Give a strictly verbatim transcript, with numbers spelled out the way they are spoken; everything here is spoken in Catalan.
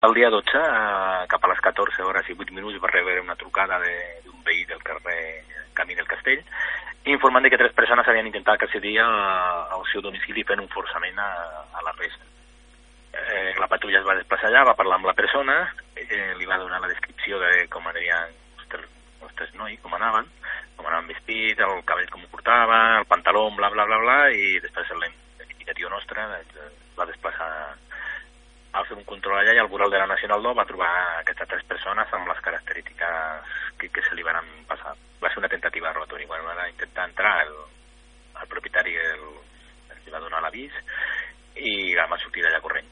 El dia dotze, eh, cap a les catorze hores i vuit minuts, va rebre una trucada d'un de, veí del carrer Camí del Castell, informant que tres persones havien intentat accedir al seu domicili fent un forçament a, a la resta. Eh, la patrulla es va desplaçar allà, va parlar amb la persona, eh, li va donar la descripció de com anaven els tres nois, com anaven, com anaven vestits, el cabell com ho portava, el pantaló, bla, bla, bla, bla, i després l'identificatiu nostre es va desplaçar a fer un control allà, i el Bural de la Nacional dos va trobar aquestes tres persones amb les característiques que, que se li van passar. Va ser una tentativa de robatori. Bueno, va intentar entrar el, el propietari, el, el que va donar l'avís, i va sortir d'allà corrent.